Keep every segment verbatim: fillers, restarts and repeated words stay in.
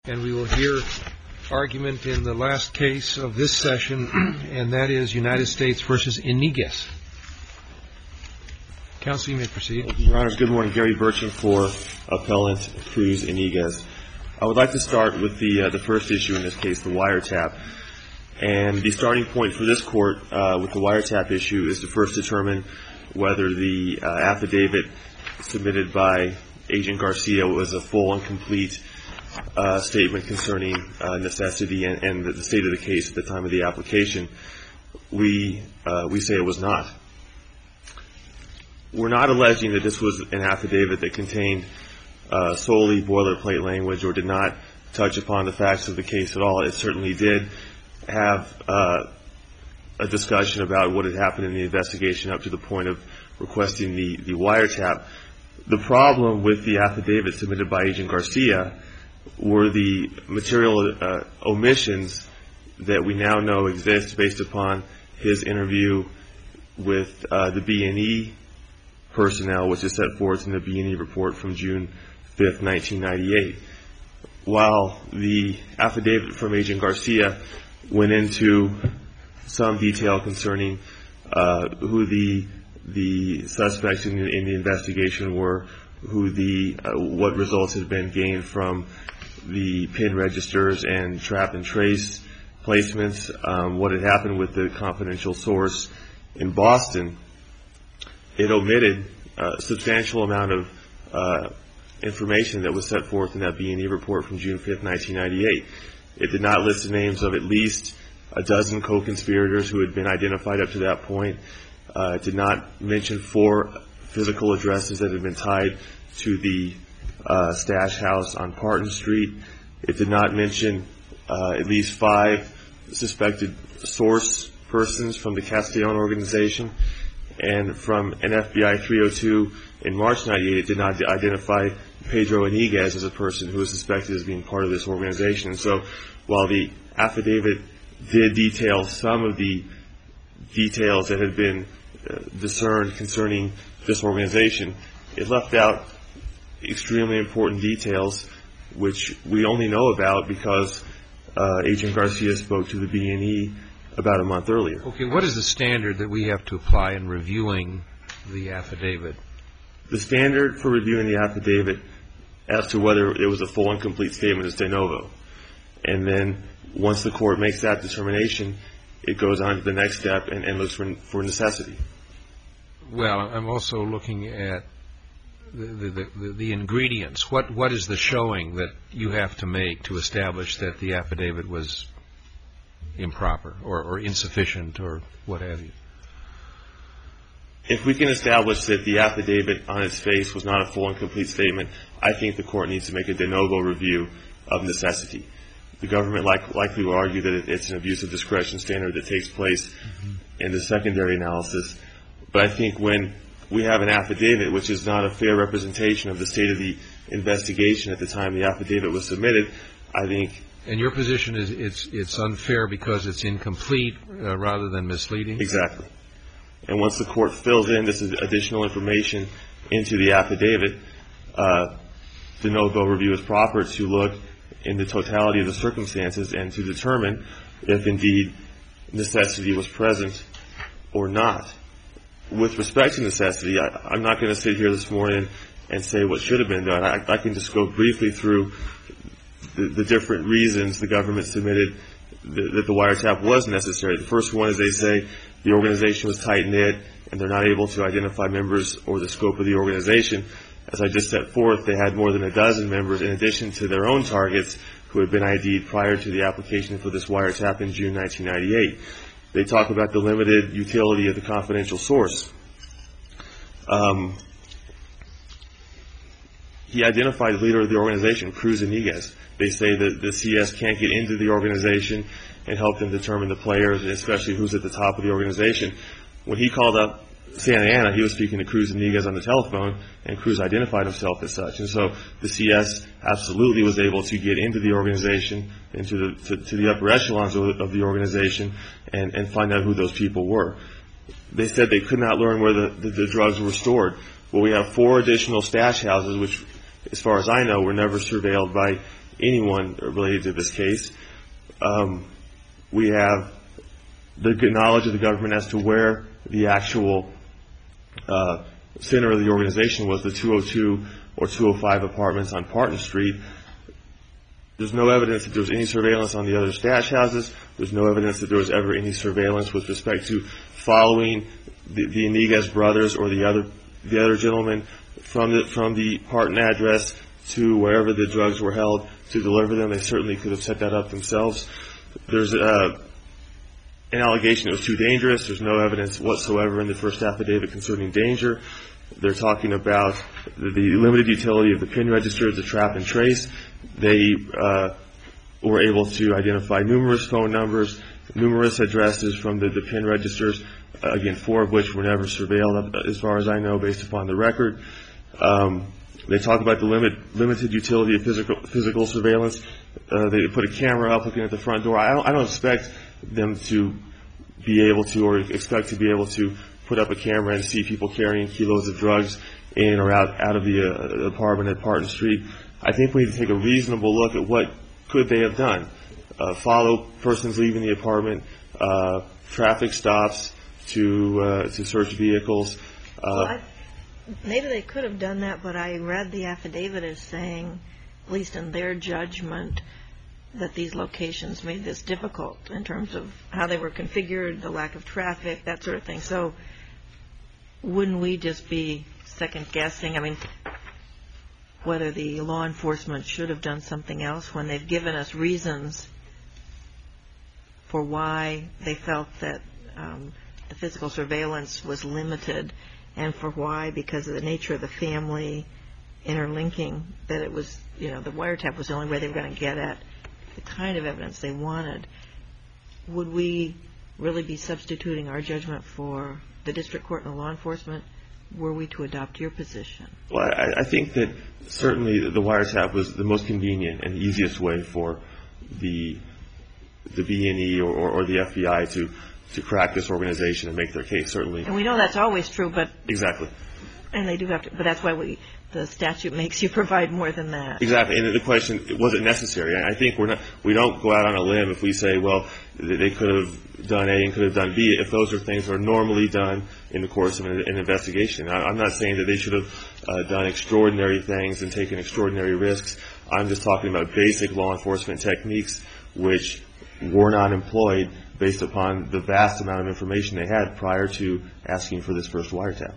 And we will hear argument in the last case of this session, and that is United States v. Iniguez. Counsel, you may proceed. Your Honors, good morning. Gary Burcham for Appellant Cruz Iniguez. I would like to start with the uh, the first issue in this case, the wiretap. And the starting point for this court uh, with the wiretap issue is to first determine whether the uh, affidavit submitted by Agent Garcia was a full and complete Uh, statement concerning uh, necessity and, and the state of the case at the time of the application. We uh, we say it was not. We're not alleging that this was an affidavit that contained uh, solely boilerplate language or did not touch upon the facts of the case at all. It certainly did have uh, a discussion about what had happened in the investigation up to the point of requesting the, the wiretap. The problem with the affidavit submitted by Agent Garcia were the material uh, omissions that we now know exist based upon his interview with uh, the B and E personnel, which is set forth in the B and E report from June fifth, nineteen ninety-eight. While the affidavit from Agent Garcia went into some detail concerning uh, who the the suspects in the, in the investigation were, who the uh, what results had been gained from the PIN registers and trap and trace placements, um, what had happened with the confidential source in Boston, it omitted a substantial amount of uh, information that was set forth in that B and E report from June fifth, nineteen ninety-eight. It did not list the names of at least a dozen co-conspirators who had been identified up to that point. Uh, it did not mention four physical addresses that had been tied to the Uh, stash house on Parton Street. It did not mention uh, at least five suspected source persons from the Castellon organization. And from an F B I three oh two in March ninety-eight, it did not identify Pedro Iniguez as a person who was suspected as being part of this organization. And so while the affidavit did detail some of the details that had been uh, discerned concerning this organization, it left out extremely important details which we only know about because uh, Agent Garcia spoke to the B and E about a month earlier. Okay, what is the standard that we have to apply in reviewing the affidavit? The standard for reviewing the affidavit as to whether it was a full and complete statement is de novo. And then once the court makes that determination, it goes on to the next step and, and looks for, for necessity. Well, I'm also looking at The, the, the, the ingredients. What what is the showing that you have to make to establish that the affidavit was improper or, or insufficient or what have you? If we can establish that the affidavit on its face was not a full and complete statement, I think the court needs to make a de novo review of necessity. The government like, likely will argue that it, it's an abuse of discretion standard that takes place mm-hmm. in the secondary analysis. But I think when we have an affidavit which is not a fair representation of the state of the investigation at the time the affidavit was submitted, I think. And your position is it's it's unfair because it's incomplete uh, rather than misleading? Exactly. And once the court fills in this additional information into the affidavit, uh, de novo review is proper to look in the totality of the circumstances and to determine if indeed necessity was present or not. With respect to necessity, I, I'm not going to sit here this morning and say what should have been done. I, I can just go briefly through the, the different reasons the government submitted the, that the wiretap was necessary. The first one is they say the organization was tight-knit and they're not able to identify members or the scope of the organization. As I just set forth, they had more than a dozen members in addition to their own targets who had been I D'd prior to the application for this wiretap in June nineteen ninety-eight. They talk about the limited utility of the confidential source. Um, he identified the leader of the organization, Cruz Iniguez. They say that the C S can't get into the organization and help them determine the players, and especially who's at the top of the organization. When he called up Santa Ana, he was speaking to Cruz Iniguez on the telephone, and Cruz identified himself as such. And so the C S absolutely was able to get into the organization, into the to, to the upper echelons of, of the organization, and, and find out who those people were. They said they could not learn where the, the, the drugs were stored. Well, we have four additional stash houses, which, as far as I know, were never surveilled by anyone related to this case. Um, we have the knowledge of the government as to where the actual uh, center of the organization was, the two oh two or two oh five apartments on Parton Street. There's no evidence that there was any surveillance on the other stash houses. There's no evidence that there was ever any surveillance with respect to following the, the Iniguez brothers or the other the other gentlemen from the from the Parton address to wherever the drugs were held to deliver them. They certainly could have set that up themselves. There's uh, an allegation it was too dangerous. There's no evidence whatsoever in the first affidavit concerning danger. They're talking about the, the limited utility of the PIN registers, the trap and trace. They uh, were able to identify numerous phone numbers, numerous addresses from the, the PIN registers, uh, again, four of which were never surveilled, as far as I know, based upon the record. Um, they talk about the limit, limited utility of physical, physical surveillance. Uh, they put a camera up looking at the front door. I don't, I don't expect them to be able to or expect to be able to put up a camera and see people carrying kilos of drugs in or out, out of the uh, apartment at Parton Street. I think we need to take a reasonable look at what could they have done. Uh, follow persons leaving the apartment, uh, traffic stops to uh, to search vehicles. Uh, well, I, maybe they could have done that, but I read the affidavit as saying, at least in their judgment, that these locations made this difficult in terms of how they were configured, the lack of traffic, that sort of thing. So wouldn't we just be second guessing? I mean, whether the law enforcement should have done something else when they've given us reasons for why they felt that um, the physical surveillance was limited, and for why, because of the nature of the family interlinking, that it was, you know, the wiretap was the only way they were going to get at the kind of evidence they wanted. Would we really be substituting our judgment for the district court and the law enforcement were we to adopt your position? Well, I, I think that certainly the wiretap was the most convenient and easiest way for the the B and E or, or, or the F B I to, to crack this organization and make their case, certainly. And we know that's always true, but... Exactly. And they do have to, but that's why we, the statute makes you provide more than that. Exactly. And the question, was it necessary? I think we're not, we don't go out on a limb if we say, well, they could have done A and could have done B, if those are things that are normally done in the course of an, an investigation. I, I'm not saying that they should have uh, done extraordinary things and taken extraordinary risks. I'm just talking about basic law enforcement techniques which were not employed based upon the vast amount of information they had prior to asking for this first wiretap.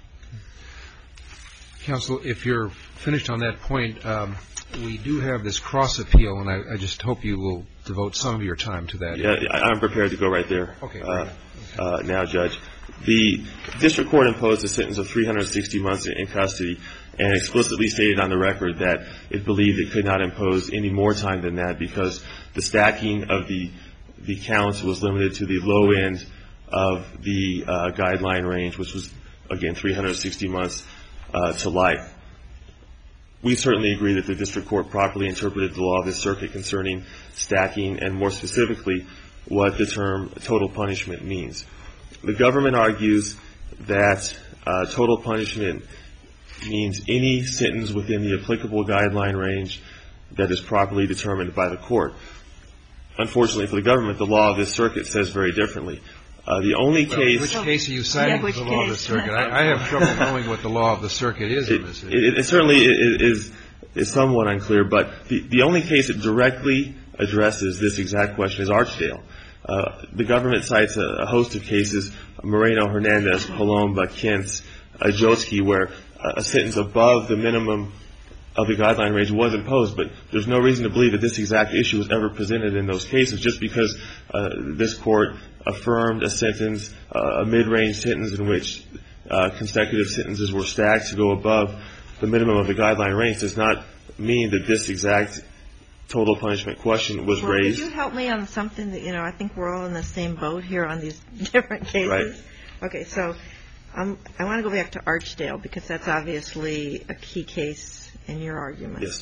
Counsel, if you're finished on that point, um, we do have this cross appeal, and I, I just hope you will devote some of your time to that. Yeah, I'm prepared to go right there. Okay. Uh, uh, now, Judge. The district court imposed a sentence of three hundred sixty months in custody and explicitly stated on the record that it believed it could not impose any more time than that because the stacking of the the counts was limited to the low end of the uh, guideline range, which was, again, three hundred sixty months uh, to life. We certainly agree that the district court properly interpreted the law of this circuit concerning stacking and, more specifically, what the term total punishment means. The government argues that uh, total punishment means any sentence within the applicable guideline range that is properly determined by the court. Unfortunately for the government, the law of this circuit says very differently. Uh, the only well, case... Which case are you citing yeah, for the law of the circuit? I, I have trouble knowing what the law of the circuit is in this. It, it, it certainly is, is somewhat unclear, but the, the only case that directly addresses this exact question is Archdale. Uh, the government cites a, a host of cases, Moreno, Hernandez, Palomba, Kentz, Ajowski, where a sentence above the minimum of the guideline range was imposed, but there's no reason to believe that this exact issue was ever presented in those cases just because uh, this court affirmed a sentence, uh, a mid-range sentence in which uh, consecutive sentences were stacked to go above the minimum of the guideline range does not mean that this exact total punishment question was well, raised. Could you help me on something that, you know, I think we're all in the same boat here on these different cases. Right. Okay, so um, I want to go back to Archdale because that's obviously a key case in your argument. Yes.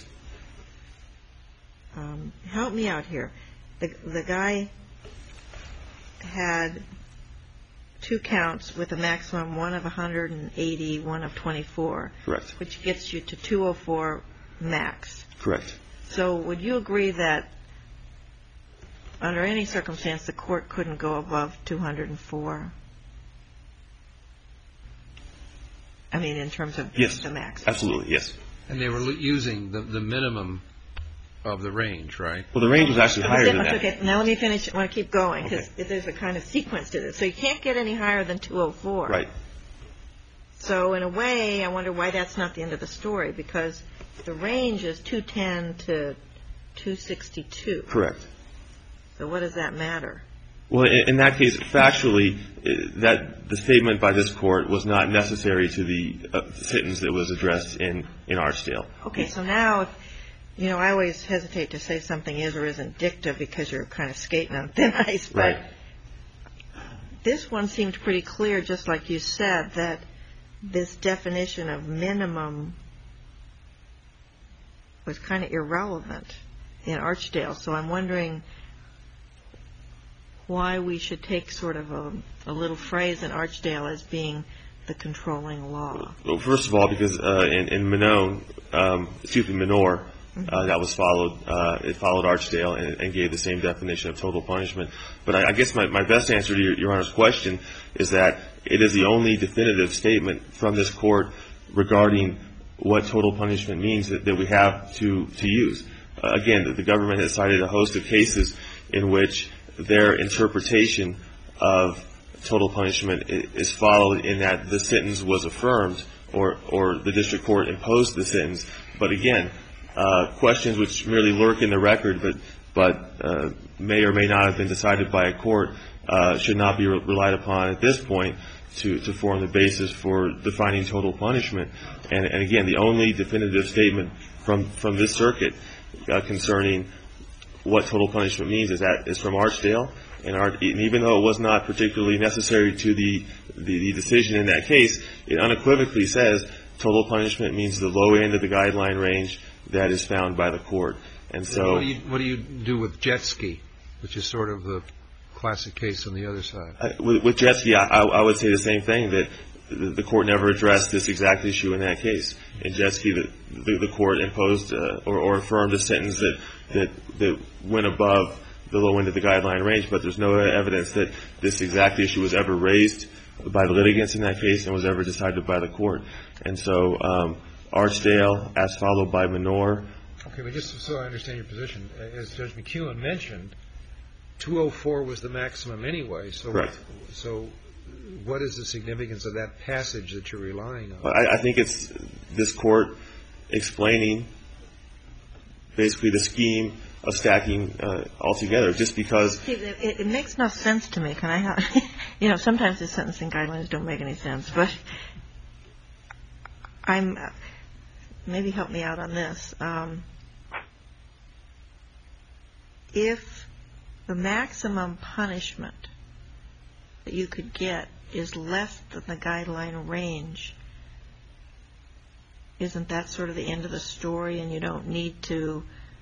Um, help me out here. The, the guy had two counts with a maximum, one of one hundred eighty, one of twenty-four. Correct. Which gets you to two oh four max. Correct. So would you agree that under any circumstance the court couldn't go above two hundred four? I mean, in terms of yes, the max. Absolutely, yes. And they were using the, the minimum of the range, right? Well, the range was actually higher than that. Okay, now let me finish. I want to keep going because Okay. there's a kind of sequence to this. So you can't get any higher than two oh four. Right. So in a way, I wonder why that's not the end of the story, because the range is two ten to two sixty-two. Correct. So what does that matter? Well, in, in that case, factually, uh, that the statement by this court was not necessary to the uh, sentence that was addressed in, in Archdale. Okay, so now, if, you know, I always hesitate to say something is or isn't dicta because you're kind of skating on thin ice, but Right. this one seemed pretty clear, just like you said, that this definition of minimum was kind of irrelevant in Archdale. So I'm wondering why we should take sort of a, a little phrase in Archdale as being the controlling law. Well, first of all, because uh, in, in Minone, um, excuse me, Minor, uh, that was followed, uh, it followed Archdale and, and gave the same definition of total punishment. But I, I guess my, my best answer to your, your Honor's question is that it is the only definitive statement from this court regarding what total punishment means that, that we have to, to use. Uh, again, the government has cited a host of cases in which their interpretation of total punishment is followed in that the sentence was affirmed or, or the district court imposed the sentence. But again, uh, questions which merely lurk in the record but, but uh, may or may not have been decided by a court uh, should not be re- relied upon at this point to, to form the basis for defining total punishment. And, and again, the only definitive statement from, from this circuit uh, concerning what total punishment means is that is from Archdale, and, Ar- and even though it was not particularly necessary to the, the the decision in that case, it unequivocally says total punishment means the low end of the guideline range that is found by the court. And so, what do you, what do, you do with jet ski, which is sort of the classic case on the other side? uh, with, with jet ski, I, I would say the same thing, that the, the court never addressed this exact issue in that case. In jet ski, the, the, the court imposed uh, or, or affirmed a sentence that that that went above the low end of the guideline range, but there's no evidence that this exact issue was ever raised by the litigants in that case and was ever decided by the court. And so um, Archdale, as followed by Minor. Okay, but just so I understand your position, as Judge McEwen mentioned, two oh four was the maximum anyway. So Correct. So what is the significance of that passage that you're relying on? I, I think it's this court explaining basically the scheme of stacking uh, altogether, just because. See, it, it makes no sense to me. Can I have, you know, sometimes the sentencing guidelines don't make any sense, but I'm, maybe help me out on this. Um, if the maximum punishment that you could get is less than the guideline range, isn't that sort of the end of the story and you don't need to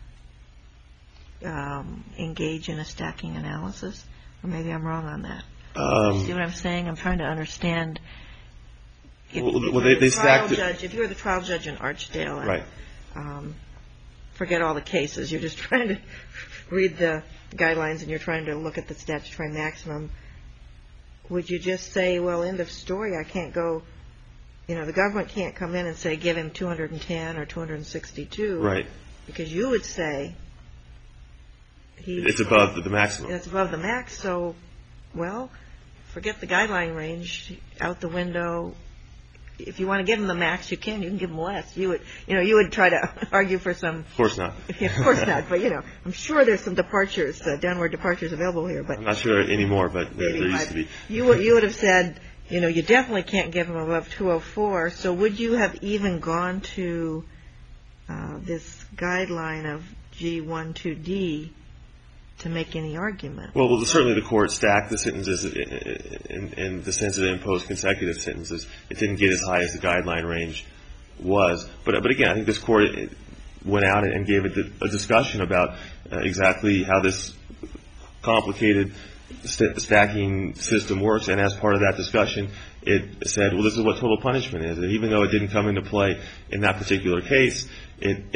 um, engage in a stacking analysis? Or maybe I'm wrong on that. Um, See what I'm saying? I'm trying to understand. If, well, if well, you're they, the they trial stacked it. judge, if you were the trial judge in Archdale, and, Right. um, forget all the cases. You're just trying to read the guidelines and you're trying to look at the statutory maximum. Would you just say, well, end of story, I can't go, you know, the government can't come in and say give him two hundred ten or two hundred sixty-two. Right. Because you would say he, It's above the, the maximum. that's above the max, so, well, forget the guideline range, out the window. If you want to give him the max, you can. You can give him less. You would, you know, you would try to argue for some. Of course not. Of course not. But you know, I'm sure there's some departures, uh, downward departures available here. But I'm not sure anymore, but there, there used to be. You would, you would have said, you know, you definitely can't give him above two oh four. So would you have even gone to uh, this guideline of G twelve D to make any argument? Well, well, certainly the court stacked the sentences in, in, in the sense that it imposed consecutive sentences. It didn't get as high as the guideline range was. But, but again, I think this court went out and gave a, a discussion about uh, exactly how this complicated st- stacking system works. And as part of that discussion, it said, well, this is what total punishment is. And even though it didn't come into play in that particular case, it, it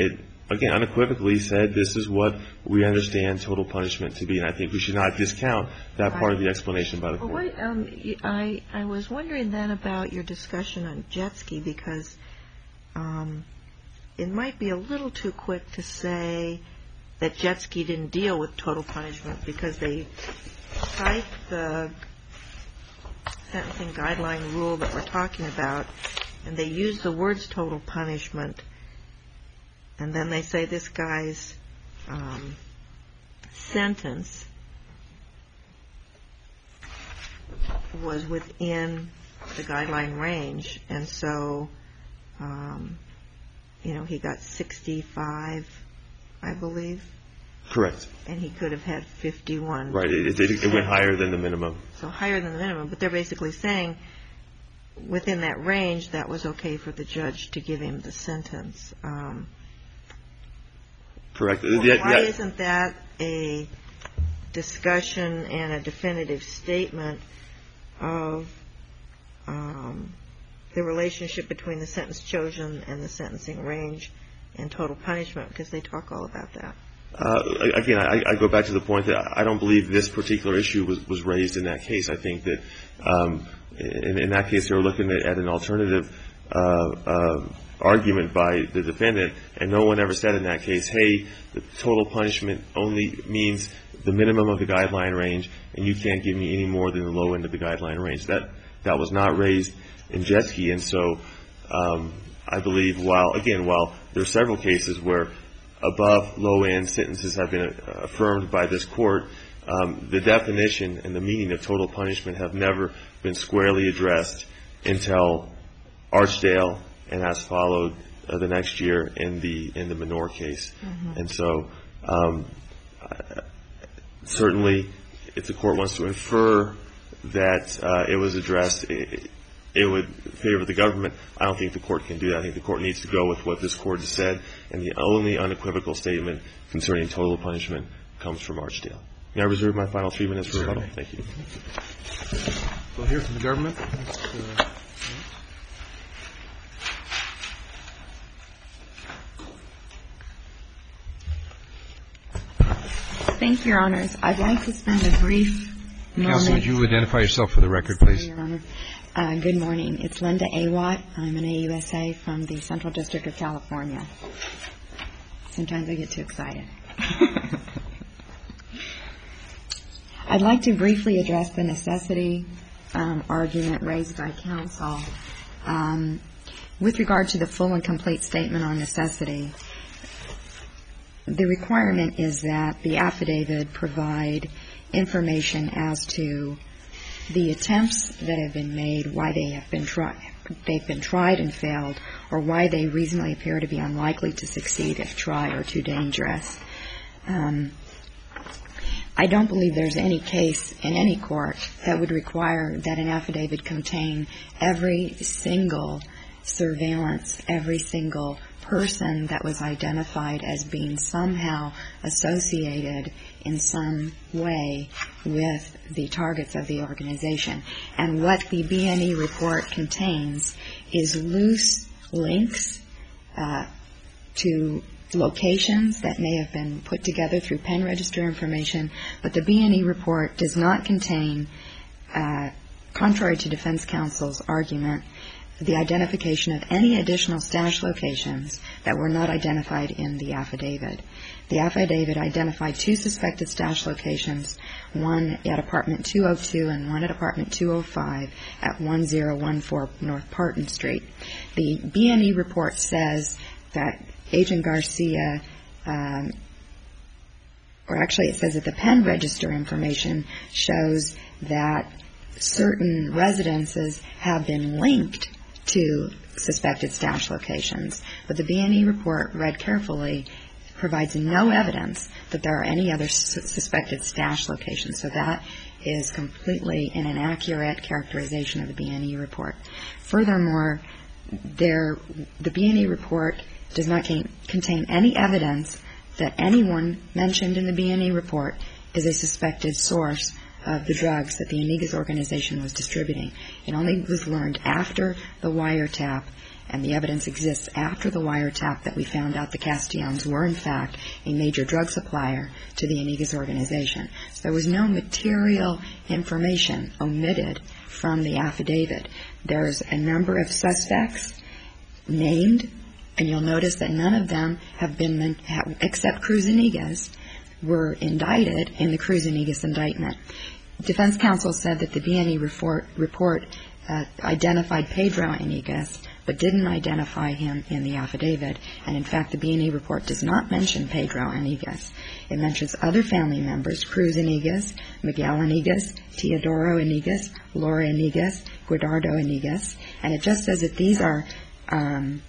again, unequivocally said this is what we understand total punishment to be, and I think we should not discount that part of the explanation by the court. Well, what, um, I, I was wondering then about your discussion on jet ski, because um, it might be a little too quick to say that jet ski didn't deal with total punishment because they cite the sentencing guideline rule that we're talking about, and they use the words total punishment, and then they say this guy's um, sentence was within the guideline range, and so, um, you know, he got sixty-five, I believe. Correct. And he could have had fifty-one. Right. It, it, it went higher than the minimum. So higher than the minimum, but they're basically saying within that range that was okay for the judge to give him the sentence. Um, Correct. Why yeah, yeah. isn't that a discussion and a definitive statement of um, the relationship between the sentence chosen and the sentencing range and total punishment? Because they talk all about that. Uh, again, I, I go back to the point that I don't believe this particular issue was, was raised in that case. I think that um, in, in that case they were looking at, at an alternative uh, uh, argument by the defendant, and no one ever said in that case, hey, the total punishment only means the minimum of the guideline range, and you can't give me any more than the low end of the guideline range. That that was not raised in jet ski, and so um, I believe while, again, while there are several cases where above low-end sentences have been uh, affirmed by this court, um, the definition and the meaning of total punishment have never been squarely addressed until Archdale and as followed uh, the next year in the in the Menor case. Mm-hmm. And so um, uh, certainly if the court wants to infer that uh, it was addressed, it, it would favor the government. I don't think the court can do that. I think the court needs to go with what this court has said, and the only unequivocal statement concerning total punishment comes from Archdale. May I reserve my final three minutes for rebuttal? Thank you. We'll hear from the government. Uh, Thank you, Your Honors. I'd like to spend a brief moment. Counsel, would you identify yourself for the record, please? Sorry, Your Honor. Uh, good morning. It's Linda Awatt. I'm an A U S A from the Central District of California. Sometimes I get too excited. I'd like to briefly address the necessity um, argument raised by counsel. Um, with regard to the full and complete statement on necessity, the requirement is that the affidavit provide information as to the attempts that have been made, why they have been tried, they've been tried and failed, or why they reasonably appear to be unlikely to succeed if tried or too dangerous. Um, I don't believe there's any case in any court that would require that an affidavit contain every single surveillance, every single person that was identified as being somehow associated in some way with the targets of the organization. And what the B and E report contains is loose links uh, to locations that may have been put together through pen register information, but the B and E report does not contain, uh, contrary to defense counsel's argument, the identification of any additional stash locations that were not identified in the affidavit. The affidavit identified two suspected stash locations, one at apartment two oh two and one at apartment two oh five at one oh one four North Parton Street. The B and E report says that Agent Garcia, um, or actually it says that the pen register information shows that certain residences have been linked to suspected stash locations. But the B and E report, read carefully, provides no evidence that there are any other su- suspected stash locations. So that is completely an inaccurate characterization of the B and E report. Furthermore, there, the B and E report does not contain, contain any evidence that anyone mentioned in the B and E report is a suspected source of the drugs that the Inigas organization was distributing. It only was learned after the wiretap and the evidence exists after the wiretap that we found out the Castellanos were, in fact, a major drug supplier to the Inigas organization. So there was no material information omitted from the affidavit. There's a number of suspects named, and you'll notice that none of them have been, except Cruz Inigas, were indicted in the Cruz Inigas indictment. Defense counsel said that the B and E report, report uh, identified Pedro Inigas, but didn't identify him in the affidavit. And in fact, the B and E report does not mention Pedro Inigas. It mentions other family members, Cruz Inigas, Miguel Inigas, Teodoro Inigas, Laura Inigas, Guidardo Inigas, and it just says that these are um,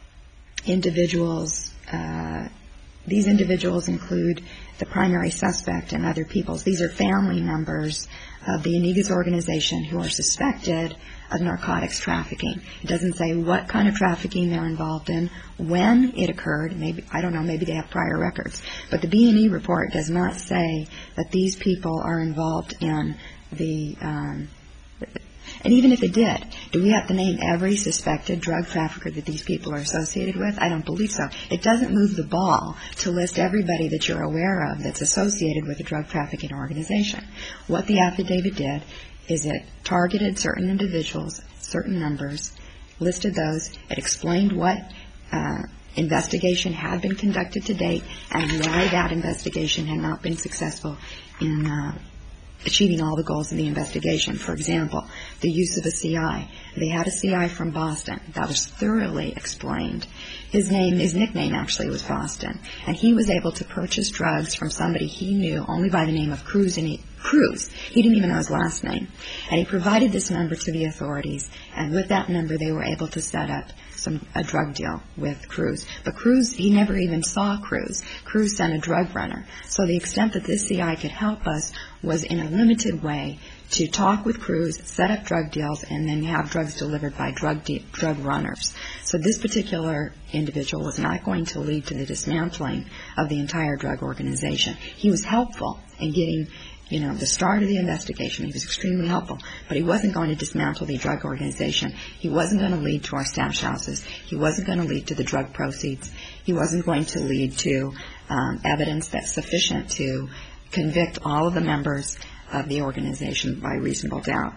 individuals, uh, these individuals include the primary suspect and other peoples. These are family members of the Inigas organization who are suspected of narcotics trafficking. It doesn't say what kind of trafficking they're involved in, when it occurred. Maybe, I don't know, maybe they have prior records. But the B and E report does not say that these people are involved in the, um, and even if it did, do we have to name every suspected drug trafficker that these people are associated with? I don't believe so. It doesn't move the ball to list everybody that you're aware of that's associated with a drug trafficking organization. What the affidavit did is it targeted certain individuals, certain numbers, listed those. It explained what uh, investigation had been conducted to date and why that investigation had not been successful in uh, achieving all the goals of the investigation. For example, the use of a C I. They had a C I from Boston. That was thoroughly explained. His name, his nickname actually was Boston. And he was able to purchase drugs from somebody he knew only by the name of Cruz. And he, Cruz. He didn't even know his last name. And he provided this number to the authorities. And with that number, they were able to set up some, a drug deal with Cruz. But Cruz, he never even saw Cruz. Cruz sent a drug runner. So the extent that this C I could help us was in a limited way to talk with Cruz, set up drug deals, and then have drugs delivered by drug de- drug runners. So this particular individual was not going to lead to the dismantling of the entire drug organization. He was helpful in getting, you know, the start of the investigation. He was extremely helpful, but he wasn't going to dismantle the drug organization. He wasn't going to lead to our stash houses. He wasn't going to lead to the drug proceeds. He wasn't going to lead to um, evidence that's sufficient to convict all of the members of the organization by reasonable doubt.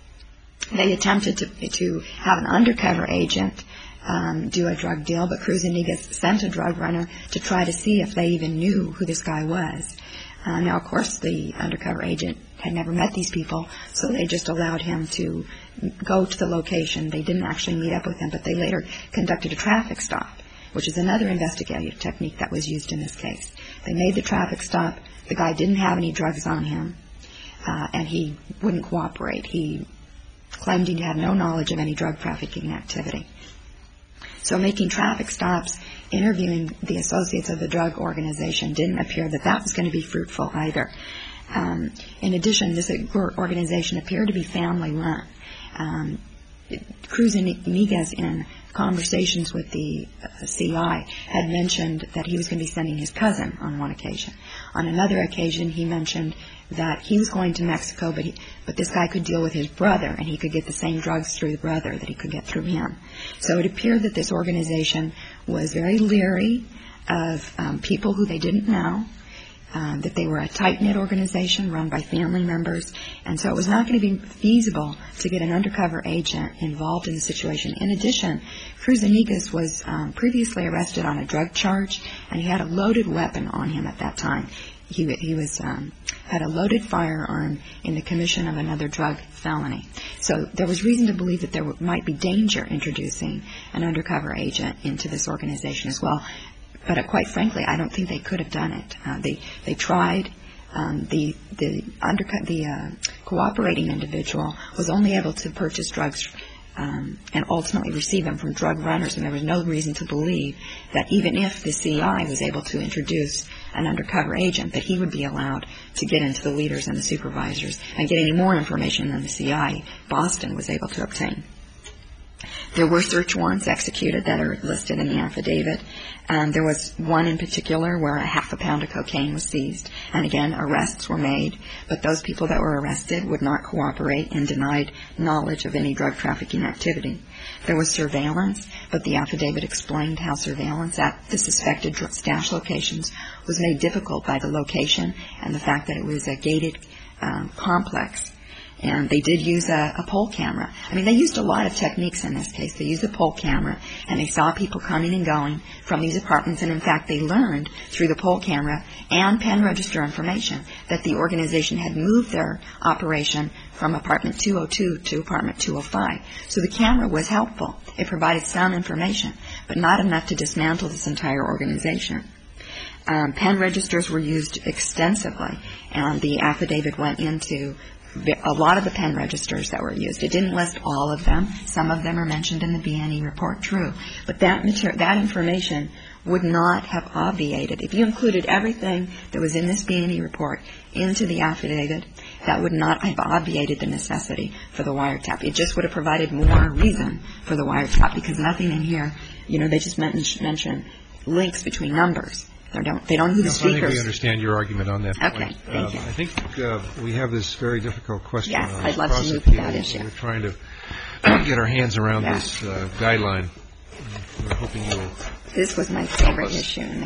They attempted to, to have an undercover agent um, do a drug deal, but Cruz Inigas sent a drug runner to try to see if they even knew who this guy was. Uh, now, of course, the undercover agent had never met these people, so they just allowed him to go to the location. They didn't actually meet up with him, but they later conducted a traffic stop, which is another investigative technique that was used in this case. They made the traffic stop. The guy didn't have any drugs on him, uh, and he wouldn't cooperate. He claimed he had no knowledge of any drug trafficking activity. So making traffic stops, interviewing the associates of the drug organization didn't appear that that was going to be fruitful either. Um, in addition, this organization appeared to be family-run. Um, Cruz Inigas, in conversations with the uh, C I, had mentioned that he was going to be sending his cousin on one occasion. On another occasion, he mentioned that he was going to Mexico, but he, but this guy could deal with his brother, and he could get the same drugs through the brother that he could get through him. So it appeared that this organization was very leery of um, people who they didn't know, um, that they were a tight-knit organization run by family members, and so it was not going to be feasible to get an undercover agent involved in the situation. In addition, Cruz Inigas was um, previously arrested on a drug charge, and he had a loaded weapon on him at that time. He, he was um, had a loaded firearm in the commission of another drug felony. So there was reason to believe that there w- might be danger introducing an undercover agent into this organization as well. But uh, quite frankly, I don't think they could have done it. Uh, they they tried. Um, the the undercut the uh, cooperating individual was only able to purchase drugs um, and ultimately receive them from drug runners, and there was no reason to believe that even if the C I was able to introduce an undercover agent, that he would be allowed to get into the leaders and the supervisors and get any more information than the C I, Boston, was able to obtain. There were search warrants executed that are listed in the affidavit. Um, there was one in particular where a half a pound of cocaine was seized. And again, arrests were made. But those people that were arrested would not cooperate and denied knowledge of any drug trafficking activity. There was surveillance, but the affidavit explained how surveillance at the suspected stash locations was made difficult by the location and the fact that it was a gated um, complex. And they did use a, a pole camera. I mean, they used a lot of techniques in this case. They used a pole camera, and they saw people coming and going from these apartments. And, in fact, they learned through the pole camera and pen register information that the organization had moved their operation from apartment two oh two to apartment two oh five. So the camera was helpful. It provided some information, but not enough to dismantle this entire organization. Um, pen registers were used extensively, and the affidavit went into a lot of the pen registers that were used. It didn't list all of them. Some of them are mentioned in the B N E report, true. But that material, that information would not have obviated. If you included everything that was in this B N E report into the affidavit, that would not have obviated the necessity for the wiretap. It just would have provided more reason for the wiretap, because nothing in here, you know, they just mention links between numbers. They don't, they don't do the yes, speakers. I think we understand your argument on that point. Okay, thank uh, you. I think uh, we have this very difficult question. Yes, on I'd love cross to move to appeal. that issue. We're trying to get our hands around Yes. this uh, guideline. We're hoping you'll... This was my favorite issue in the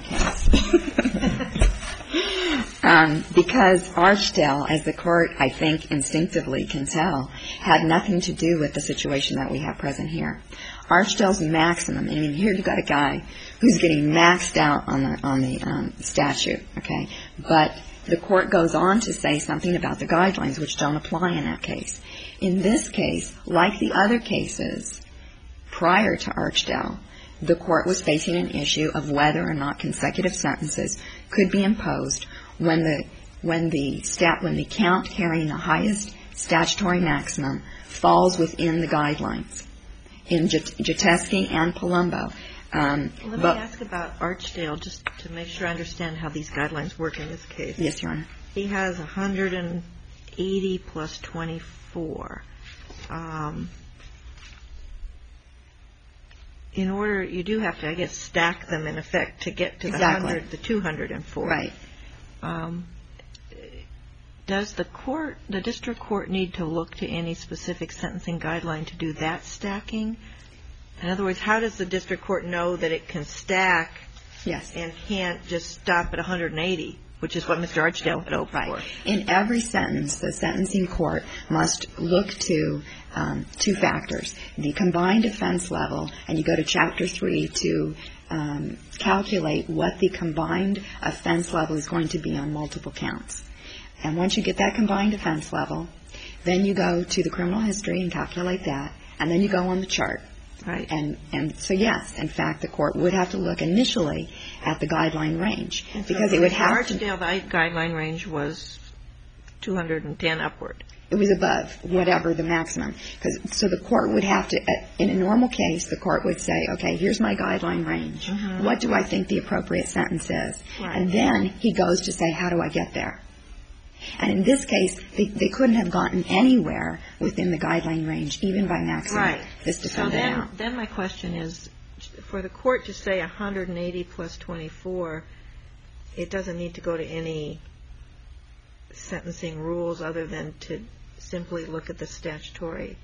case. um, because Archdale, as the court, I think, instinctively can tell, had nothing to do with the situation that we have present here. Archdale's maximum, I mean, here you've got a guy who's getting maxed out on the on the um, statute, okay? But the court goes on to say something about the guidelines, which don't apply in that case. In this case, like the other cases prior to Archdale, the court was facing an issue of whether or not consecutive sentences could be imposed when the when the stat when the count carrying the highest statutory maximum falls within the guidelines. In Jateski and Palumbo. Um, Let but, me ask about Archdale, just to make sure I understand how these guidelines work in this case. Yes, Your Honor. He has one hundred eighty plus twenty-four. Um, in order, you do have to, I guess, stack them in effect to get to exactly. the one hundred, the two hundred four. Right. Um, does the court, the district court, need to look to any specific sentencing guideline to do that stacking? In other words, how does the district court know that it can stack yes. and can't just stop at one hundred eighty, which is what Mister Archdale had hoped right. for? In every sentence, the sentencing court must look to um, two factors. The combined offense level, and you go to Chapter three to um, calculate what the combined offense level is going to be on multiple counts. And once you get that combined offense level, then you go to the criminal history and calculate that, and then you go on the chart. Right. And and so, yes, in fact, the court would have to look initially at the guideline range, and because so it would the have Archdale, to... the guideline range was two hundred ten upward. It was above whatever the maximum. Cause, so the court would have to, in a normal case, the court would say, okay, here's my guideline range. Mm-hmm. What do I think the appropriate sentence is? Right. And then he goes to say, how do I get there? And in this case, they, they couldn't have gotten anywhere within the guideline range, even by maximum. Right. This so then, out. then my question is, for the court to say one hundred eighty plus twenty-four, it doesn't need to go to any sentencing rules other than to simply look at the statutory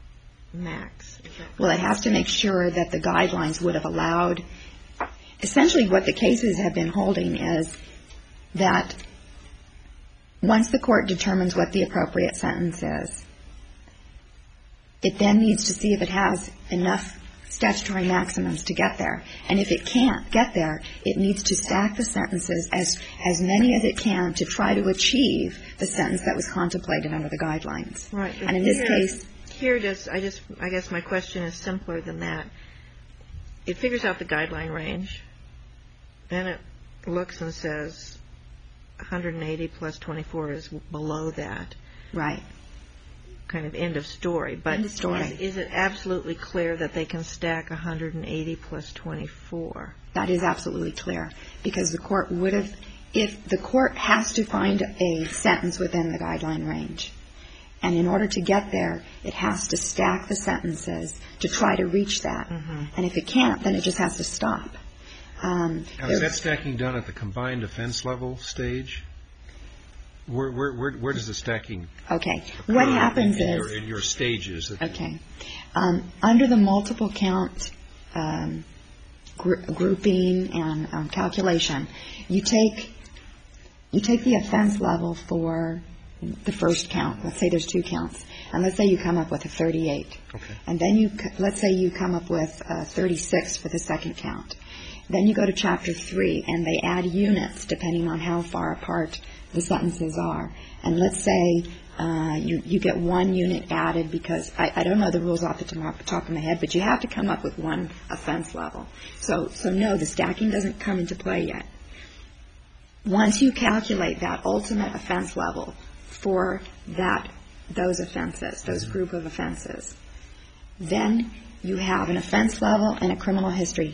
max. Well, it has to make sure that the guidelines would have allowed. Essentially, what the cases have been holding is that once the court determines what the appropriate sentence is, it then needs to see if it has enough statutory maximums to get there. And if it can't get there, it needs to stack the sentences as, as many as it can to try to achieve the sentence that was contemplated under the guidelines. Right. And in this here, case... Here, just, I just, I guess my question is simpler than that. It figures out the guideline range. Then it looks and says one hundred eighty plus twenty-four is below that. Right. Kind of end of story. But end of story. Is, is it absolutely clear that they can stack one hundred eighty plus twenty-four? That is absolutely clear, because the court would have, if the court has to find a sentence within the guideline range, And in order to get there, it has to stack the sentences to try to reach that. Mm-hmm. And if it can't, then it just has to stop. Um, now, is that stacking done at the combined offense level stage? Where, where, where, where does the stacking Okay. What happens in, in is... Your, in your stages. Okay. Um, under the multiple count um, gr- grouping and um, calculation, you take you take the offense level for the first count. Let's say there's two counts. And let's say you come up with a thirty-eight. Okay. And then you, let's say you come up with a thirty-six for the second count. Then you go to Chapter three, and they add units depending on how far apart the sentences are. And let's say uh, you, you get one unit added because, I, I don't know the rules off the top, top of my head, but you have to come up with one offense level. So, so no, the stacking doesn't come into play yet. Once you calculate that ultimate offense level for that those offenses, those group of offenses, then you have an offense level and a criminal history.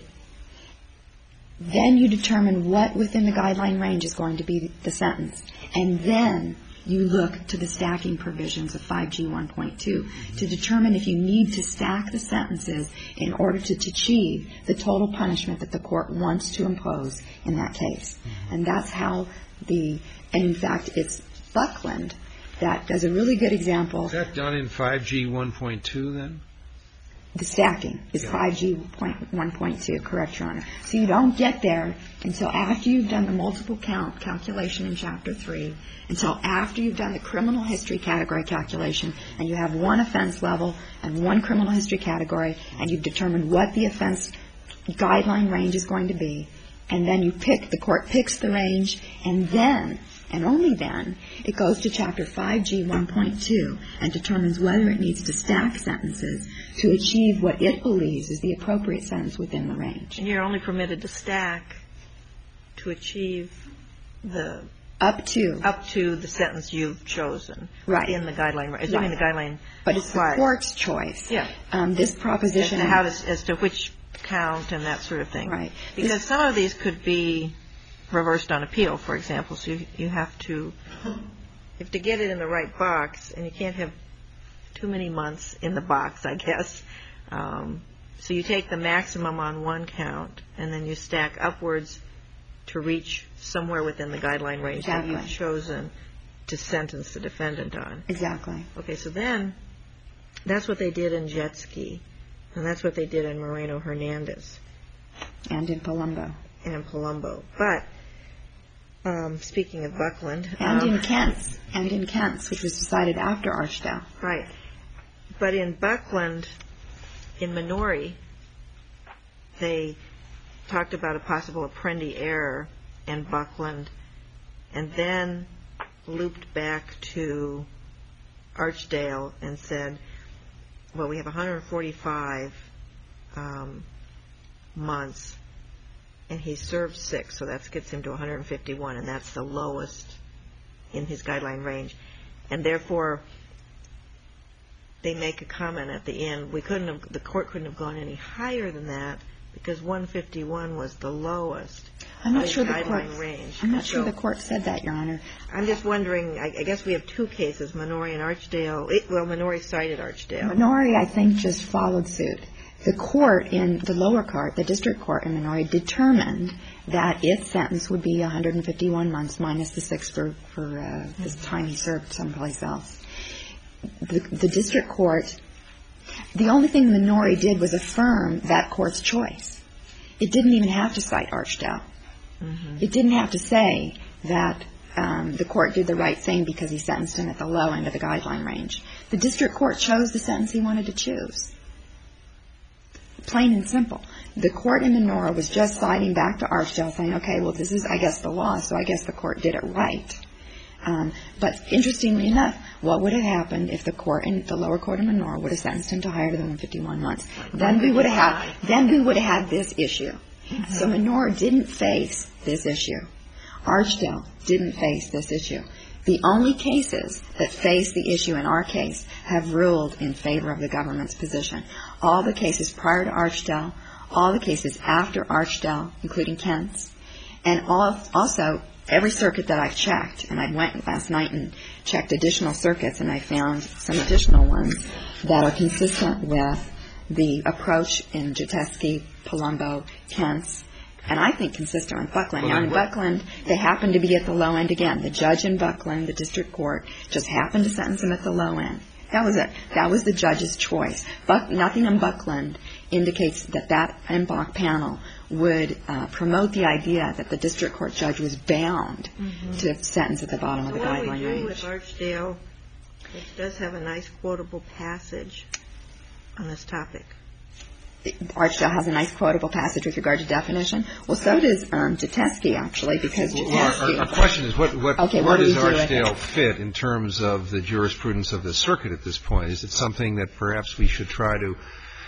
Then you determine what within the guideline range is going to be the sentence. And then you look to the stacking provisions of five G one point two mm-hmm. to determine if you need to stack the sentences in order to, to achieve the total punishment that the court wants to impose in that case. Mm-hmm. And that's how the, and in fact, it's Buckland that does a really good example. Is that done in five G one point two then? The stacking is yeah. five G one point two, correct, Your Honor. So you don't get there until after you've done the multiple count calculation in Chapter three, until after you've done the criminal history category calculation, and you have one offense level and one criminal history category, and you've determined what the offense guideline range is going to be, and then you pick, the court picks the range, and then, and only then, it goes to Chapter five G one point two and determines whether it needs to stack sentences to achieve what it believes is the appropriate sentence within the range. And you're only permitted to stack to achieve the... Up to. Up to the sentence you've chosen. Right. In the guideline. Assuming right. the guideline But it's applies. the court's choice. Yeah. Um, this proposition... As to, how to, as to which count and that sort of thing. Right. Because this, some of these could be reversed on appeal, for example. So you, you have to... You have to get it in the right box, and you can't have too many months in the box, I guess. Um, so you take the maximum on one count, and then you stack upwards to reach somewhere within the guideline range exactly. that you've chosen to sentence the defendant on. Exactly. Okay, so then that's what they did in Jet Ski, and that's what they did in Moreno Hernandez. And in Palumbo. And in Palumbo. But... Um, speaking of Buckland. And um, in Kent's. And in Kent's, which was decided after Archdale. Right. But in Buckland, in Minori, they talked about a possible Apprendi error in Buckland and then looped back to Archdale and said, well, we have one hundred forty-five um, months. And he served six, so that gets him to one hundred fifty-one, and that's the lowest in his guideline range. And therefore, they make a comment at the end. We couldn't have, the court couldn't have gone any higher than that because one hundred fifty-one was the lowest. I'm not sure the court. Range. I'm not so, sure the court said that, Your Honor. I'm just wondering. I, I guess we have two cases, Minori and Archdale. It, well, Minori cited Archdale. Minori, I think, just followed suit. The court in the lower court, the district court in Minori, determined that its sentence would be one hundred fifty-one months minus the six for, for uh, the time he served someplace else. The, the district court, the only thing Minori did was affirm that court's choice. It didn't even have to cite Archdale. Mm-hmm. It didn't have to say that um, the court did the right thing because he sentenced him at the low end of the guideline range. The district court chose the sentence he wanted to choose. Plain and simple. The court in Minori was just citing back to Archdale saying, okay, well, this is, I guess, the law, so I guess the court did it right. Um, but interestingly enough, what would have happened if the court in the lower court in Minori would have sentenced him to higher than one hundred fifty-one months? Then we would have had, then we would have had this issue. Mm-hmm. So Minori didn't face this issue. Archdale didn't face this issue. The only cases that face the issue in our case have ruled in favor of the government's position. All the cases prior to Archdale, all the cases after Archdale, including Kent's, and all, also every circuit that I've checked, and I went last night and checked additional circuits, and I found some additional ones that are consistent with the approach in Jateski, Palumbo, Kentz, and I think consistent with Buckland. Now, in Buckland, they happened to be at the low end again. The judge in Buckland, the district court, just happened to sentence him at the low end. That was it. That was the judge's choice. Buck, nothing in Buckland indicates that that en banc panel would uh, promote the idea that the district court judge was bound mm-hmm. to sentence at the bottom so of the guideline range. What do we do with Archdale? It does have a nice quotable passage on this topic. Archdale has a nice quotable passage with regard to definition. Well, so does um, Jateski, actually, because Jateski... Well, our, our question is, what, what, okay, where what does do Archdale fit in terms of the jurisprudence of the circuit at this point? Is it something that perhaps we should try to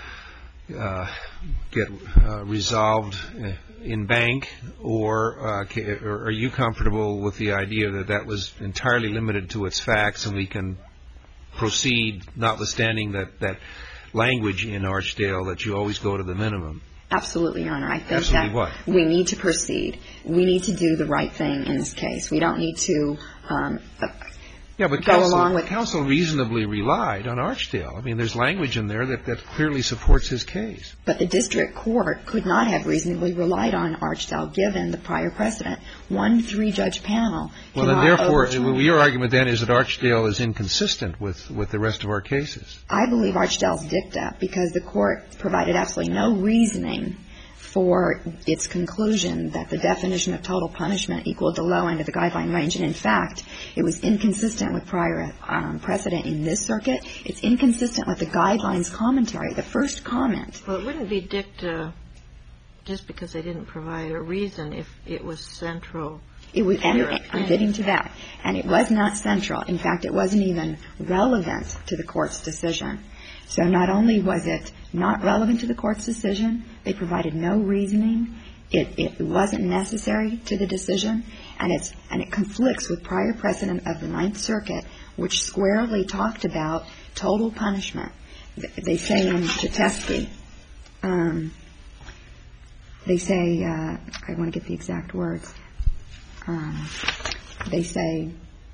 uh, get uh, resolved in bank, or, uh, or are you comfortable with the idea that that was entirely limited to its facts and we can proceed, notwithstanding that... that language in Archdale that you always go to the minimum? Absolutely, Your Honor. I think Absolutely that what? we need to proceed. We need to do the right thing in this case. We don't need to um, yeah, but go counsel, along with... counsel reasonably relied on Archdale. I mean, there's language in there that, that clearly supports his case. But the district court could not have reasonably relied on Archdale given the prior precedent. One three-judge panel Well, then therefore, your argument then is that Archdale is inconsistent with, with the rest of our cases. I believe Archdale's dicta because the court provided absolutely no reasoning for its conclusion that the definition of total punishment equaled the low end of the guideline range. And, in fact, it was inconsistent with prior um, precedent in this circuit. It's inconsistent with the guidelines commentary, the first comment. Well, it wouldn't be dicta just because they didn't provide a reason if it was central. It was, and I'm getting to that. And it was not central. In fact, it wasn't even relevant to the court's decision. So not only was it not relevant to the court's decision, they provided no reasoning. It, it wasn't necessary to the decision, and it's and it conflicts with prior precedent of the Ninth Circuit, which squarely talked about total punishment. They say in Jateski, um, they say, uh, I want to get the exact words. Um, they say.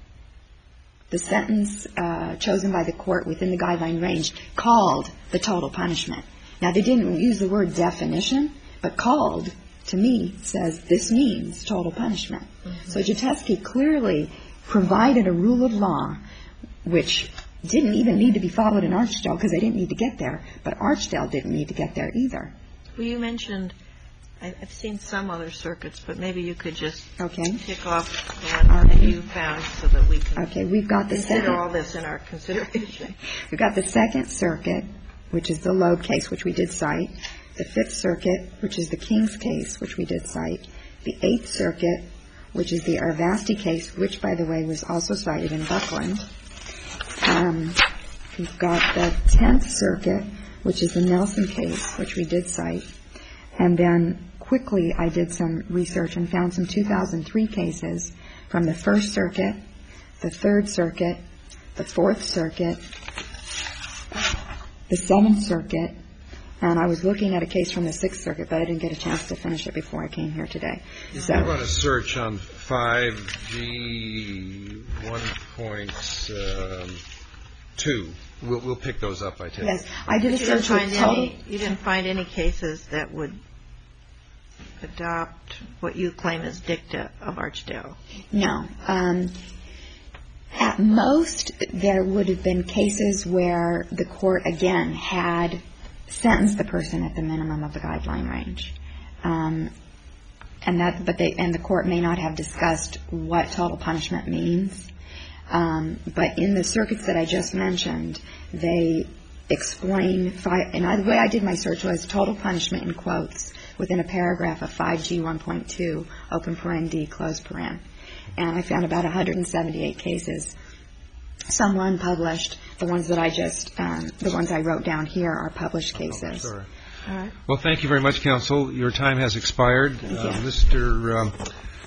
The sentence uh, chosen by the court within the guideline range called the total punishment. Now, they didn't use the word definition, but called, to me, says this means total punishment. Mm-hmm. So Jateski clearly provided a rule of law which didn't even need to be followed in Archdale because they didn't need to get there, but Archdale didn't need to get there either. Well, you mentioned, I've seen some other circuits, but maybe you could just okay. tick off the one that you found so that we can okay, we've got the consider second, all this in our consideration. We've got the Second Circuit, which is the Loeb case, which we did cite, the Fifth Circuit, which is the King's case, which we did cite, the Eighth Circuit, which is the Arvasti case, which, by the way, was also cited in Buckland. Um, we've got the Tenth Circuit, which is the Nelson case, which we did cite. And then quickly I did some research and found some two thousand three cases from the First Circuit, the Third Circuit, the Fourth Circuit, the Seventh Circuit, and I was looking at a case from the Sixth Circuit, but I didn't get a chance to finish it before I came here today. If so, you run a search on five G one point two, we'll, we'll pick those up, I take it. Yes, I did a you search didn't with find total. Any, you didn't find any cases that would adopt what you claim is dicta of Archdale? No. Um, at most, there would have been cases where the court, again, had sentenced the person at the minimum of the guideline range. Um, and that, but they, and the court may not have discussed what total punishment means. Um, but in the circuits that I just mentioned, they explain, five, and the way I did my search was total punishment in quotes within a paragraph of five G one point two, open paren D, close paren. And I found about one hundred seventy-eight cases. Some were unpublished. The ones that I just, um, the ones I wrote down here are published cases. Oh, all right. Well, thank you very much, counsel. Your time has expired. Uh, Mister Um,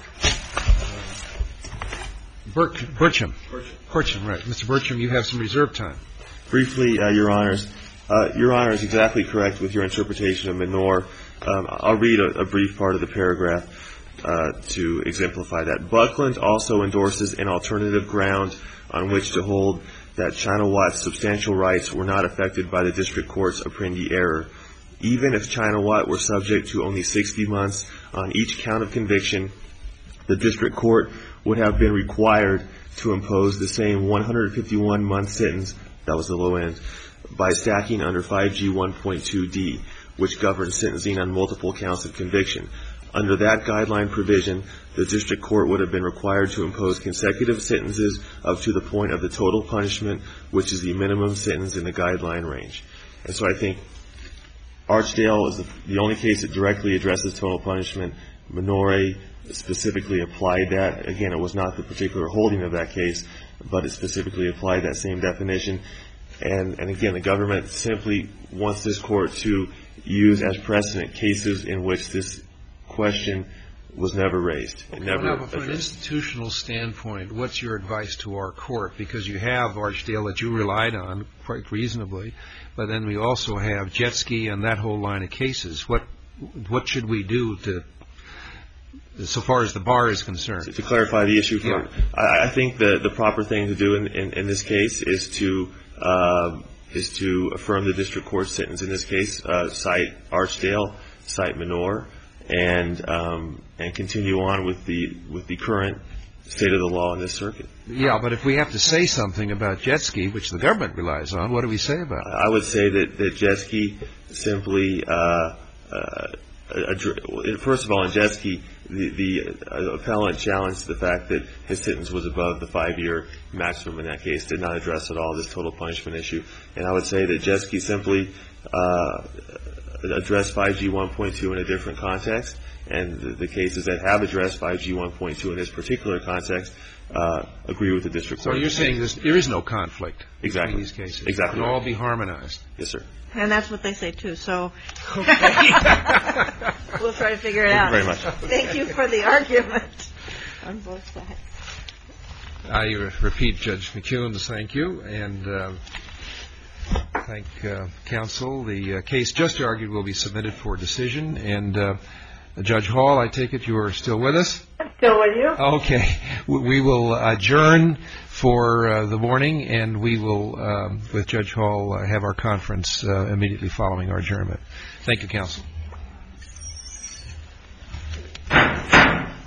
Bur- Burcham. Burcham. Burcham, right. Mister Burcham, you have some reserve time. Briefly, uh, Your Honors. Uh, Your Honor is exactly correct with your interpretation of Menor. Um, I'll read a, a brief part of the paragraph. uh, to exemplify that. Buckland also endorses an alternative ground on which to hold that China Watt's substantial rights were not affected by the district court's Apprendi error. Even if China Watt were subject to only sixty months on each count of conviction, the district court would have been required to impose the same one hundred fifty-one month sentence, that was the low end, by stacking under five G one point two D, which governs sentencing on multiple counts of conviction. Under that guideline provision, the district court would have been required to impose consecutive sentences up to the point of the total punishment, which is the minimum sentence in the guideline range. And so I think Archdale is the, the only case that directly addresses total punishment. Minore specifically applied that. Again, it was not the particular holding of that case, but it specifically applied that same definition. And, and again, the government simply wants this court to use as precedent cases in which this question was never raised. Okay, never well, now, from an institutional standpoint, what's your advice to our court? Because you have Archdale that you relied on quite reasonably, but then we also have Jetski and that whole line of cases. What what should we do to, so far as the bar is concerned? To, to clarify the issue, for, yeah. I, I think the, the proper thing to do in, in, in this case is to uh, is to affirm the district court sentence in this case, uh, cite Archdale, cite Minore, and um, and continue on with the with the current state of the law in this circuit. Yeah, but if we have to say something about Jetski, which the government relies on, what do we say about it? I would say that, that Jetski simply, uh, uh, ad- first of all, in Jetski, the, the appellant challenged the fact that his sentence was above the five-year maximum in that case, did not address at all this total punishment issue. And I would say that Jetski simply uh, addressed five G one point two in a different context, and the, the cases that have addressed five G one point two in this particular context uh, agree with the district court. So you're saying this, there is no conflict exactly. between these cases? Exactly. It can all be harmonized? Yes, sir. And that's what they say, too. So Okay. we'll try to figure it Thank out. you very much. Thank you for the argument on both sides. I repeat Judge McEwen's thank you, and uh, thank uh, counsel. The uh, case just argued will be submitted for decision. And uh, Judge Hall, I take it you are still with us? I'm still with you. Okay. We will adjourn for uh, the morning, and we will, um, with Judge Hall, uh, have our conference uh, immediately following our adjournment. Thank you, counsel.